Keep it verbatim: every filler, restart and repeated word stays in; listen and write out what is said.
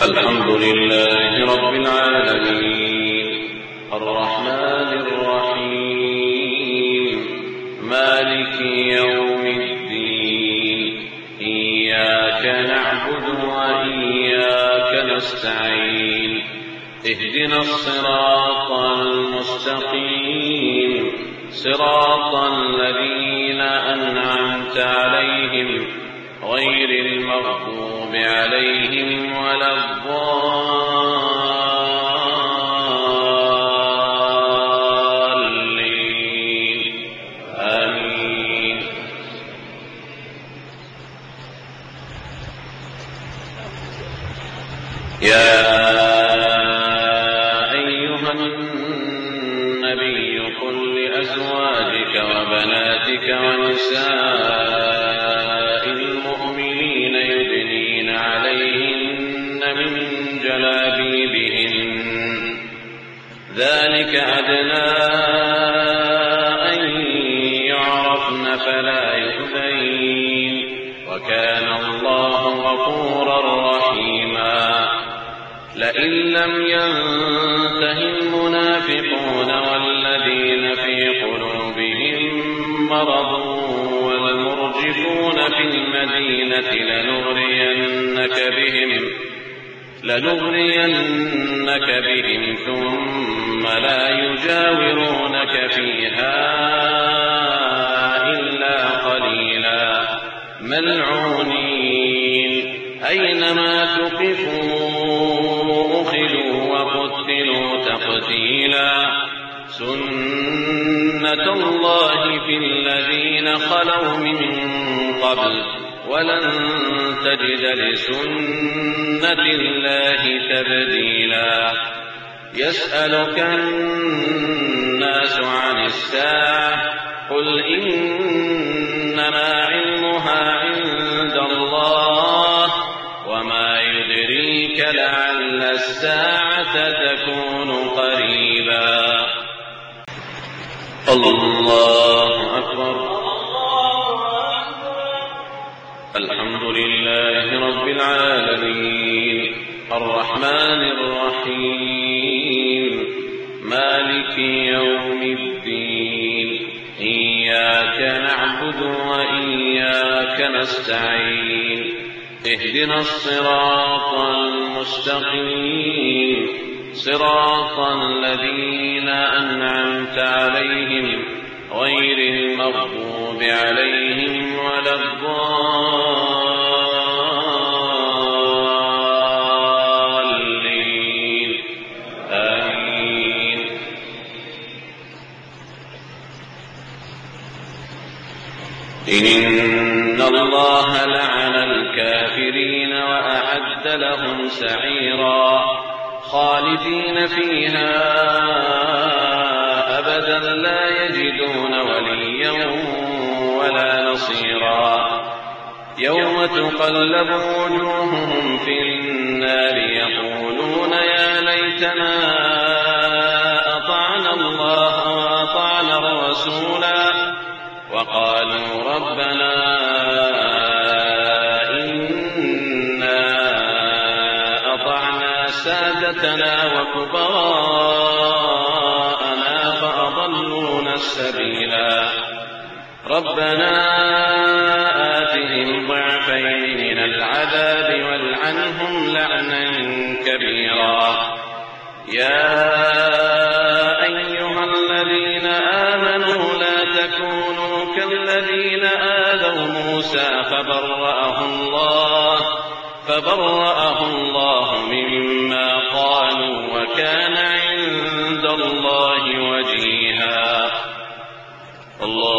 الحمد لله رب العالمين الرحمن الرحيم مالك يوم الدين إياك نعبد وإياك نستعين اهدنا الصراط المستقيم صراط الذين أنعمت عليهم غير المغضوب عليهم ولا الضالين آمين. يا أيها النبي قل لأزواجك وبناتك ونساء المؤمنين يدنين عليهن من جلابيبهن ذلك أدنى أن يعرفن فلا يؤذين وكان الله غفورا رحيما. لئن لم ينته المنافقون والذين في قلوبهم مرض والمرجفون في المدينة لنغرينك بهم لنغرينك بهم ثم لا يجاورونك فيها إلا قليلا ملعونين أينما ثقفوا أخذوا وقتلوا تقتيلا. سنة الله في الذين خلوا من قبل ولن تجد لسنة الله تبديلا. يسألك الناس عن الساعة قل إنما علمها عند الله وما يدريك لعل الساعة تكون قريبا. الله أكبر. الحمد لله رب العالمين الرحمن الرحيم مالك يوم الدين إياك نعبد وإياك نستعين اهدنا الصراط المستقيم صراط الذين أنعمت عليهم غير المغضوب عليهم ولا الضالين آمين. إن الله لعن الكافرين وأعد لهم سعيرا خالدين فيها أبدا لا يجدون وليا ولا نصيرا. يوم تقلب وجوههم في النار يقولون يا ليتنا أطعنا الله وأطعنا الرسولا وقالوا ربنا سادتنا وكبراءنا فأضلونا السبيلا. ربنا آتهم ضعفين من العذاب والعنهم لعنا كبيرا. يا أيها الذين آمنوا لا تكونوا كالذين آذوا موسى فبرأه الله فبرأه الله مما قالوا وكان عند الله وجيها. الله